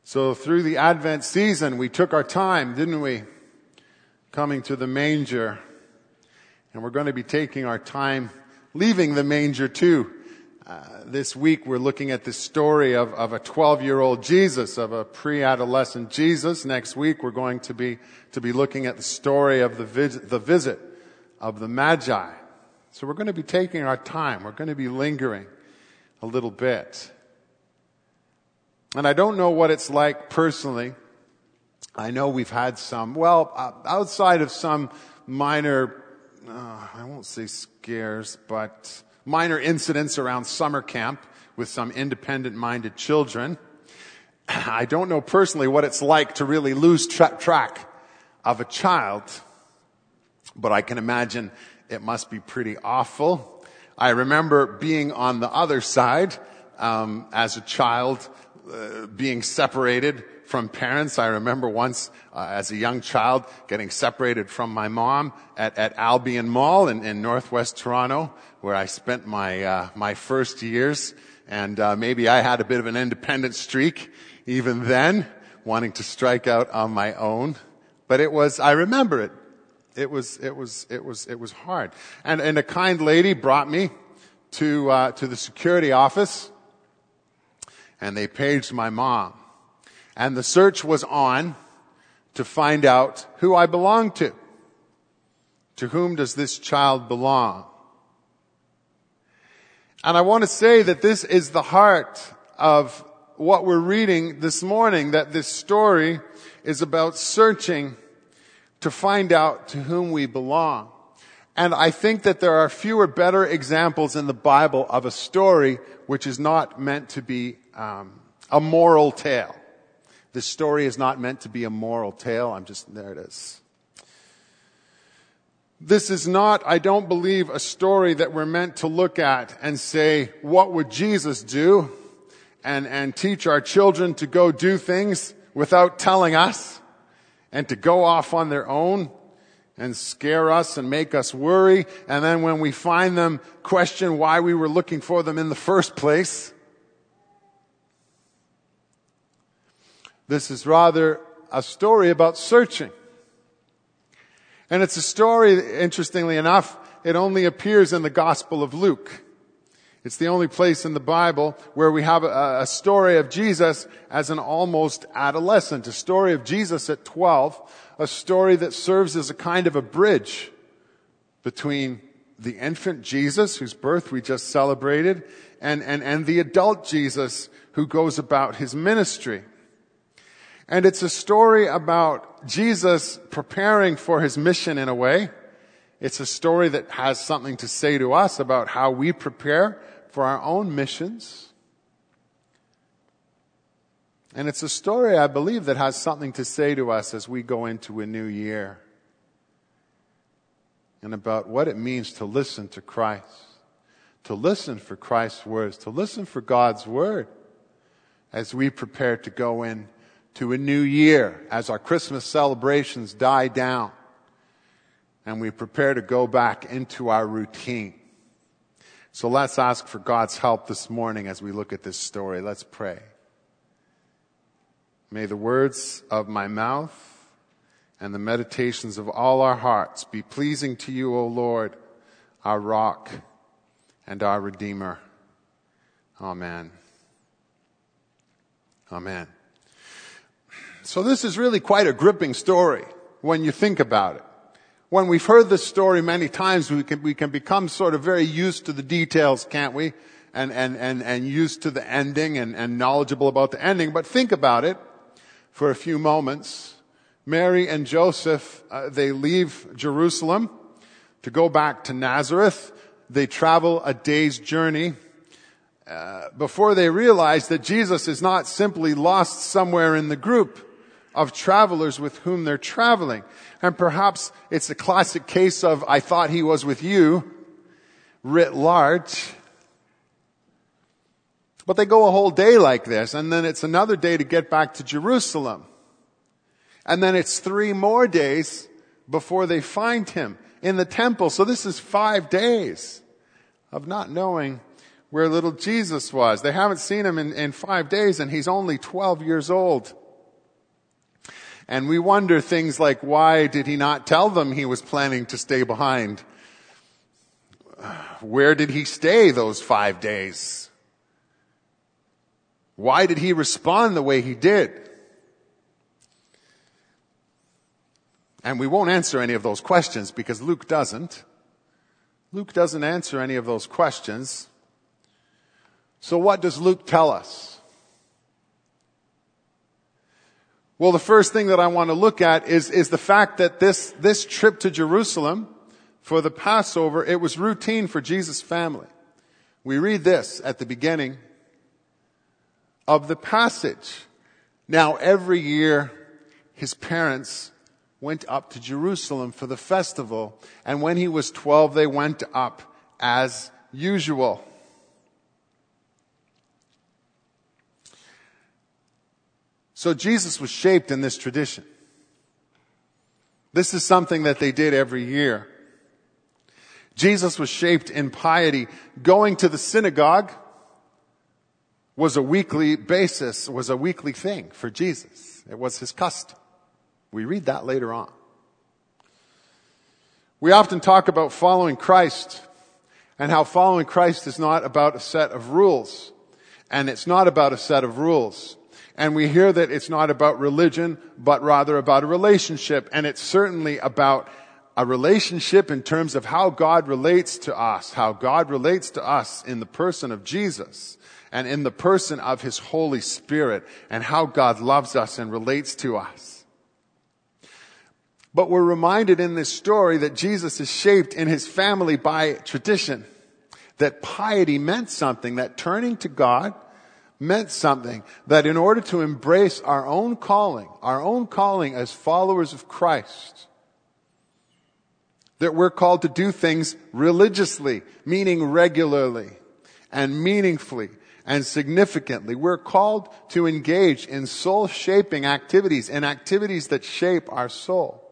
So through the Advent season, we took our time, didn't we? Coming to the manger. And we're going to be taking our time leaving the manger too. This week we're looking at the story of a 12-year-old Jesus, of a pre-adolescent Jesus. Next week we're going to be looking at the story of the visit of the Magi. So we're going to be taking our time. We're going to be lingering a little bit. And I don't know what it's like personally. I know we've had some, outside of some minor, I won't say scares, but minor incidents around summer camp with some independent-minded children. I don't know personally what it's like to really lose track of a child, but I can imagine it must be pretty awful. I remember being on the other side as a child, being separated from parents. I remember once as a young child getting separated from my mom at Albion Mall in northwest Toronto, where I spent my first years. And maybe I had a bit of an independent streak even then, wanting to strike out on my own. But I remember it. It was hard. And a kind lady brought me to the security office, and they paged my mom. And the search was on to find out who I belonged to. To whom does this child belong? And I want to say that this is the heart of what we're reading this morning, that this story is about searching to find out to whom we belong. And I think that there are fewer better examples in the Bible of a story which is not meant to be a moral tale. This story is not meant to be a moral tale. There it is. This is not, I don't believe, a story that we're meant to look at and say, what would Jesus do? And teach our children to go do things without telling us, and to go off on their own and scare us and make us worry. And then when we find them, question why we were looking for them in the first place. This is rather a story about searching. And it's a story, interestingly enough, it only appears in the Gospel of Luke. It's the only place in the Bible where we have a story of Jesus as an almost adolescent, a story of Jesus at 12, a story that serves as a kind of a bridge between the infant Jesus, whose birth we just celebrated, and the adult Jesus who goes about his ministry. And it's a story about Jesus preparing for his mission in a way. It's a story that has something to say to us about how we prepare for our own missions. And it's a story, I believe, that has something to say to us as we go into a new year. And about what it means to listen to Christ. To listen for Christ's words. To listen for God's word. As we prepare to go in to a new year, as our Christmas celebrations die down and we prepare to go back into our routine. So let's ask for God's help this morning as we look at this story. Let's pray. May the words of my mouth and the meditations of all our hearts be pleasing to you, O Lord, our rock and our Redeemer. Amen. Amen. So this is really quite a gripping story when you think about it. When we've heard this story many times, we can become sort of very used to the details, can't we? And used to the ending and knowledgeable about the ending. But think about it for a few moments. Mary and Joseph, they leave Jerusalem to go back to Nazareth. They travel a day's journey before they realize that Jesus is not simply lost somewhere in the group of travelers with whom they're traveling. And perhaps it's a classic case of, I thought he was with you, writ large. But they go a whole day like this, and then it's another day to get back to Jerusalem. And then it's 3 more days before they find him in the temple. So this is 5 days of not knowing where little Jesus was. They haven't seen him in 5 days, and he's only 12 years old. And we wonder things like, why did he not tell them he was planning to stay behind? Where did he stay those 5 days? Why did he respond the way he did? And we won't answer any of those questions because Luke doesn't. Luke doesn't answer any of those questions. So what does Luke tell us? Well, the first thing that I want to look at is the fact that this trip to Jerusalem for the Passover, it was routine for Jesus' family. We read this at the beginning of the passage. Now, every year, his parents went up to Jerusalem for the festival, and when he was 12, they went up as usual. So Jesus was shaped in this tradition. This is something that they did every year. Jesus was shaped in piety. Going to the synagogue was a weekly basis, was a weekly thing for Jesus. It was his custom. We read that later on. We often talk about following Christ and how following Christ is not about a set of rules. And it's not about a set of rules. And we hear that it's not about religion, but rather about a relationship. And it's certainly about a relationship in terms of how God relates to us, how God relates to us in the person of Jesus and in the person of his Holy Spirit, and how God loves us and relates to us. But we're reminded in this story that Jesus is shaped in his family by tradition, that piety meant something, that turning to God meant something, that in order to embrace our own calling as followers of Christ, that we're called to do things religiously, meaning regularly and meaningfully and significantly. We're called to engage in soul-shaping activities, in activities that shape our soul.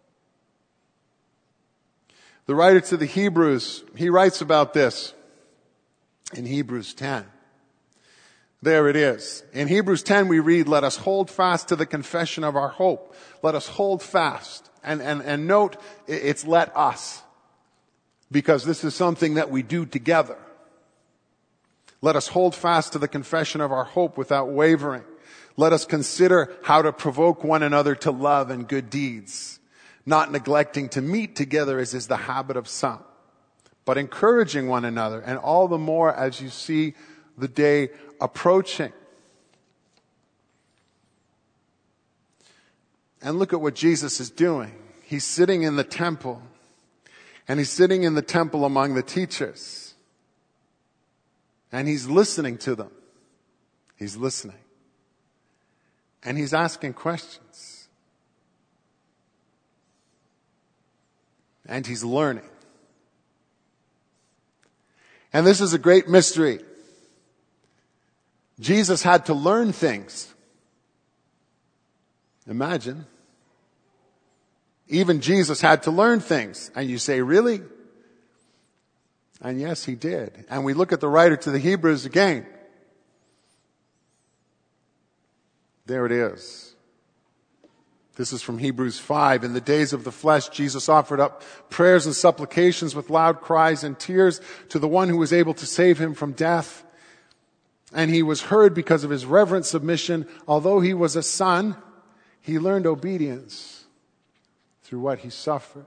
The writer to the Hebrews, he writes about this in Hebrews 10. There it is. In Hebrews 10 we read, let us hold fast to the confession of our hope. Let us hold fast. And note, it's let us. Because this is something that we do together. Let us hold fast to the confession of our hope without wavering. Let us consider how to provoke one another to love and good deeds, not neglecting to meet together as is the habit of some, but encouraging one another, and all the more as you see the day approaching. And look at what Jesus is doing. He's sitting in the temple, and he's sitting in the temple among the teachers, and he's listening to them. He's listening. And he's asking questions. And he's learning. And this is a great mystery. Jesus had to learn things. Imagine. Even Jesus had to learn things. And you say, really? And yes, he did. And we look at the writer to the Hebrews again. There it is. This is from Hebrews 5. In the days of the flesh, Jesus offered up prayers and supplications with loud cries and tears to the one who was able to save him from death. And he was heard because of his reverent submission. Although he was a son, he learned obedience through what he suffered.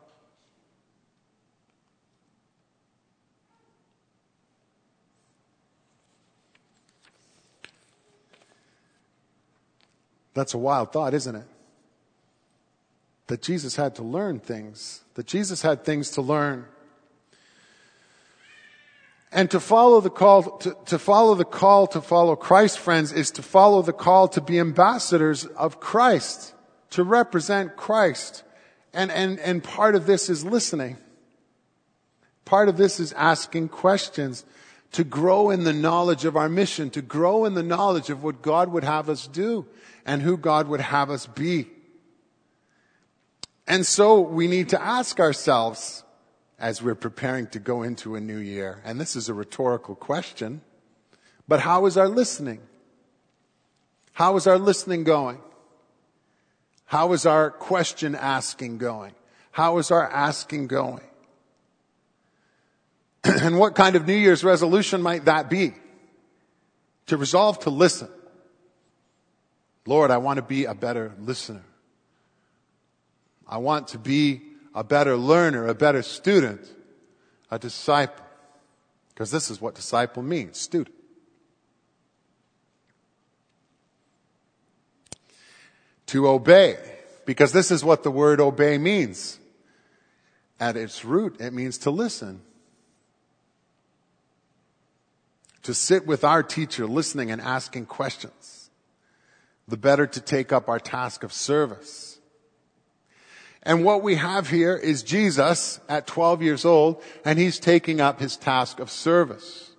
That's a wild thought, isn't it? That Jesus had to learn things. That Jesus had things to learn. And to follow the call, to follow Christ, friends, is to follow the call to be ambassadors of Christ, to represent Christ. And part of this is listening. Part of this is asking questions, to grow in the knowledge of our mission, to grow in the knowledge of what God would have us do and who God would have us be. And so we need to ask ourselves, as we're preparing to go into a new year? And this is a rhetorical question, but how is our listening? How is our listening going? How is our question asking going? How is our asking going? And what kind of New Year's resolution might that be? To resolve to listen. Lord, I want to be a better listener. I want to be a better learner, a better student, a disciple. Because this is what disciple means, student. To obey, because this is what the word obey means. At its root, it means to listen. To sit with our teacher, listening and asking questions. The better to take up our task of service. And what we have here is Jesus at 12 years old, and he's taking up his task of service.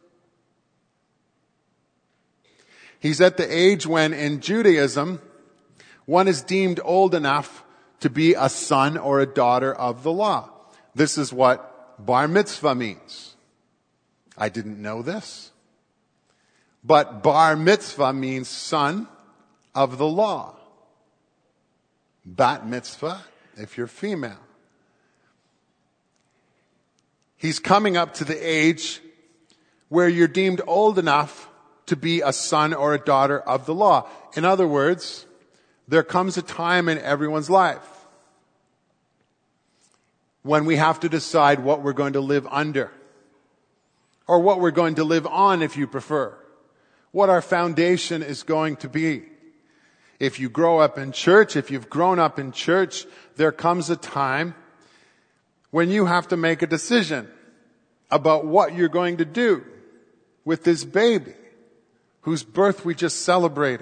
He's at the age when in Judaism, one is deemed old enough to be a son or a daughter of the law. This is what bar mitzvah means. I didn't know this. But bar mitzvah means son of the law. Bat mitzvah, if you're female. He's coming up to the age where you're deemed old enough to be a son or a daughter of the law. In other words, there comes a time in everyone's life when we have to decide what we're going to live under, or what we're going to live on, if you prefer. What our foundation is going to be. If you grow up in church, if you've grown up in church, there comes a time when you have to make a decision about what you're going to do with this baby whose birth we just celebrated.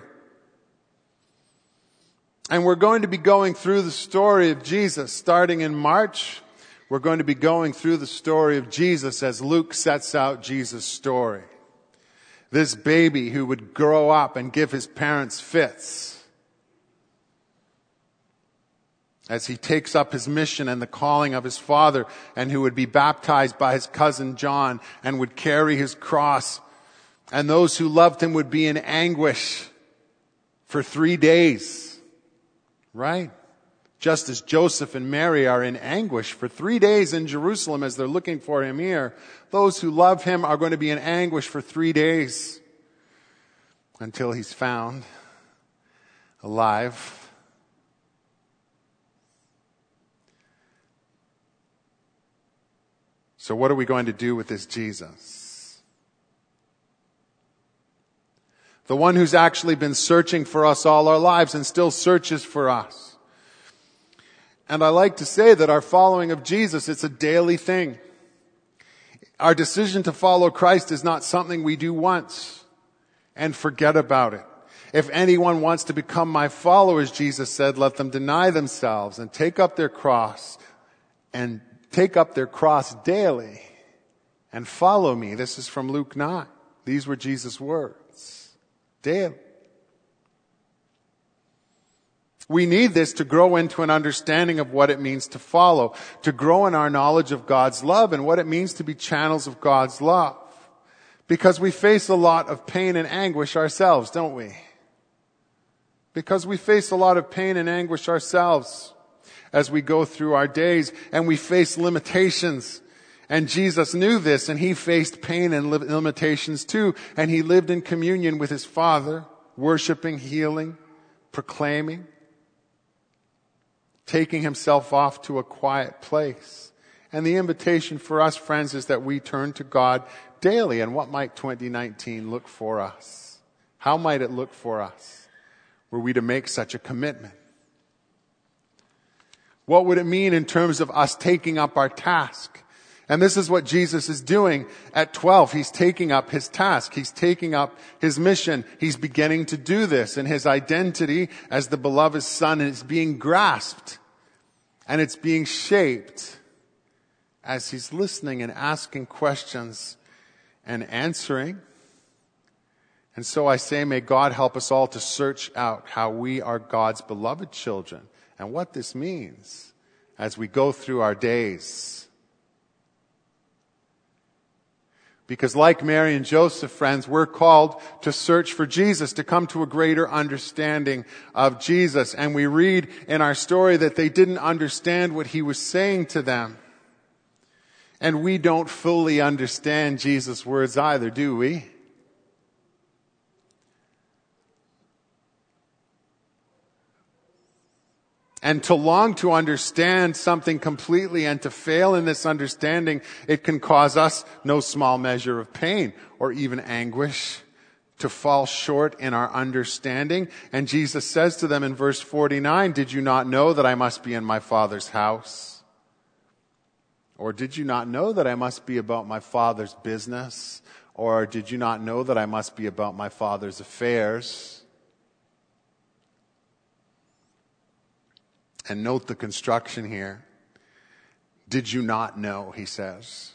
And we're going to be going through the story of Jesus starting in March. We're going to be going through the story of Jesus as Luke sets out Jesus' story. This baby who would grow up and give his parents fits as he takes up his mission and the calling of his father, and who would be baptized by his cousin John and would carry his cross. And those who loved him would be in anguish for 3 days. Right? Just as Joseph and Mary are in anguish for 3 days in Jerusalem as they're looking for him here, those who love him are going to be in anguish for 3 days until he's found alive. So what are we going to do with this Jesus? The one who's actually been searching for us all our lives and still searches for us. And I like to say that our following of Jesus, it's a daily thing. Our decision to follow Christ is not something we do once and forget about it. If anyone wants to become my followers, Jesus said, let them deny themselves and take up their cross daily and follow me. This is from Luke 9. These were Jesus' words. Daily. We need this to grow into an understanding of what it means to follow, to grow in our knowledge of God's love and what it means to be channels of God's love. Because we face a lot of pain and anguish ourselves, don't we? Because we face a lot of pain and anguish ourselves as we go through our days, and we face limitations. And Jesus knew this, and he faced pain and limitations too, and he lived in communion with his Father, worshiping, healing, proclaiming, taking himself off to a quiet place. And the invitation for us, friends, is that we turn to God daily. And what might 2019 look for us? How might it look for us were we to make such a commitment? What would it mean in terms of us taking up our task? And this is what Jesus is doing at 12. He's taking up his task. He's taking up his mission. He's beginning to do this. And his identity as the beloved Son is being grasped. And it's being shaped as he's listening and asking questions and answering. And so I say, may God help us all to search out how we are God's beloved children and what this means as we go through our days. Because like Mary and Joseph, friends, we're called to search for Jesus, to come to a greater understanding of Jesus. And we read in our story that they didn't understand what he was saying to them. And we don't fully understand Jesus' words either, do we? And to long to understand something completely and to fail in this understanding, it can cause us no small measure of pain or even anguish to fall short in our understanding. And Jesus says to them in verse 49, "Did you not know that I must be in my Father's house? Or did you not know that I must be about my Father's business? Or did you not know that I must be about my Father's affairs?" And note the construction here. Did you not know, he says.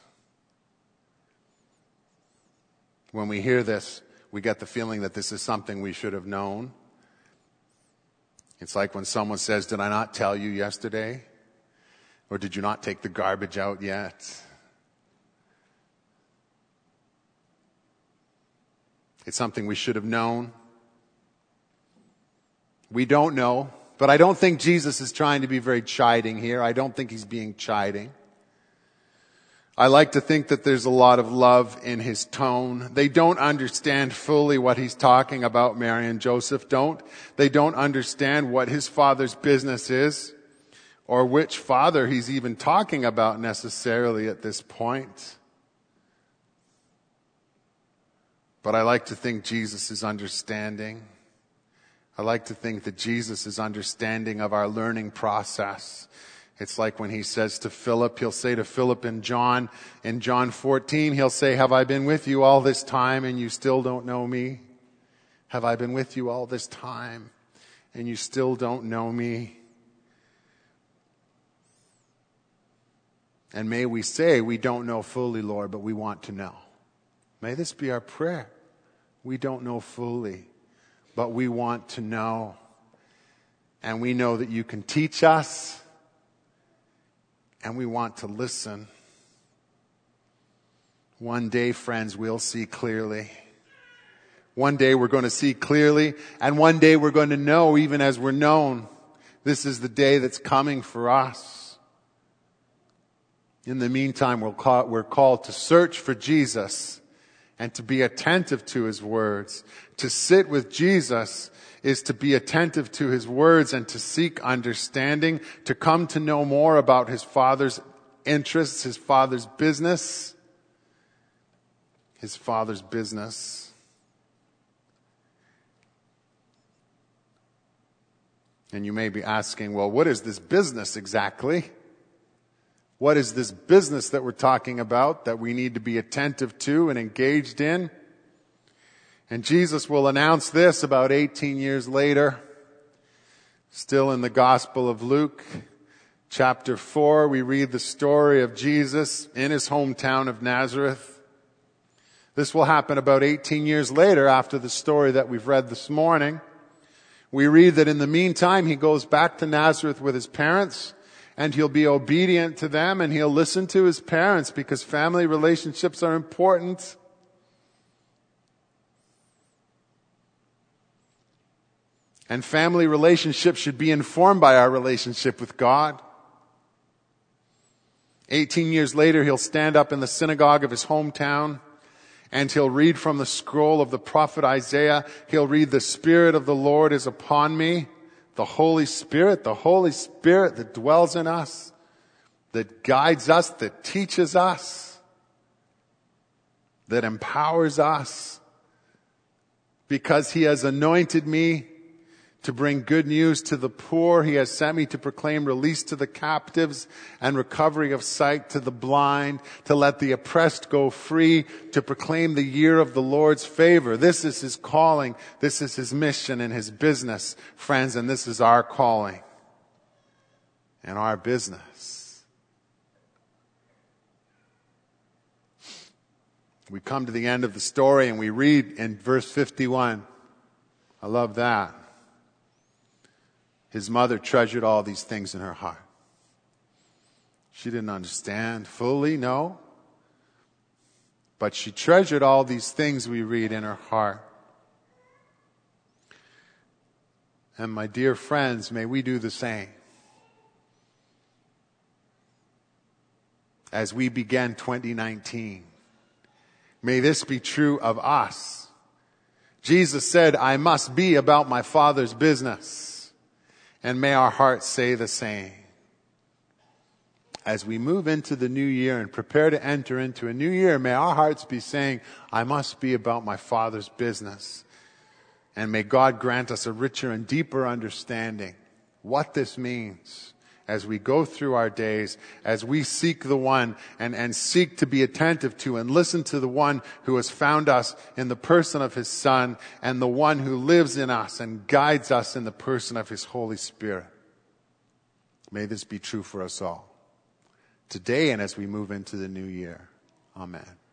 When we hear this, we get the feeling that this is something we should have known. It's like when someone says, "Did I not tell you yesterday?" Or "Did you not take the garbage out yet?" It's something we should have known. We don't know. But I don't think Jesus is trying to be very chiding here. I don't think he's being chiding. I like to think that there's a lot of love in his tone. They don't understand fully what he's talking about, Mary and Joseph don't. They don't understand what his father's business is, or which father he's even talking about necessarily at this point. But I like to think Jesus is understanding. I like to think that Jesus is understanding of our learning process. It's like when he says to Philip, he'll say to Philip in John 14, he'll say, "Have I been with you all this time and you still don't know me? Have I been with you all this time and you still don't know me?" And may we say, "We don't know fully, Lord, but we want to know." May this be our prayer. We don't know fully, but we want to know. And we know that you can teach us, and we want to listen. One day, friends, we'll see clearly. One day we're going to see clearly, and one day we're going to know even as we're known. This is the day that's coming for us. In the meantime, we're called to search for Jesus and to be attentive to his words. To sit with Jesus is to be attentive to his words and to seek understanding, to come to know more about his Father's interests, his Father's business. His Father's business. And you may be asking, well, what is this business exactly? What is this business that we're talking about that we need to be attentive to and engaged in? And Jesus will announce this about 18 years later. Still in the Gospel of Luke, chapter 4, we read the story of Jesus in his hometown of Nazareth. This will happen about 18 years later after the story that we've read this morning. We read that in the meantime, he goes back to Nazareth with his parents, and he'll be obedient to them, and he'll listen to his parents because family relationships are important. And family relationships should be informed by our relationship with God. 18 years later, he'll stand up in the synagogue of his hometown, and he'll read from the scroll of the prophet Isaiah. He'll read, "The Spirit of the Lord is upon me." The Holy Spirit that dwells in us, that guides us, that teaches us, that empowers us, because he has anointed me to bring good news to the poor. He has sent me to proclaim release to the captives and recovery of sight to the blind, to let the oppressed go free, to proclaim the year of the Lord's favor. This is his calling. This is his mission and his business, friends, and this is our calling and our business. We come to the end of the story and we read in verse 51. I love that. His mother treasured all these things in her heart. She didn't understand fully, no. But she treasured all these things we read in her heart. And my dear friends, may we do the same. As we begin 2019, may this be true of us. Jesus said, I must be about my Father's business. And may our hearts say the same. As we move into the new year and prepare to enter into a new year, may our hearts be saying, I must be about my Father's business. And may God grant us a richer and deeper understanding what this means as we go through our days, as we seek the one and seek to be attentive to and listen to the one who has found us in the person of his Son and the one who lives in us and guides us in the person of his Holy Spirit. May this be true for us all, today and as we move into the new year. Amen.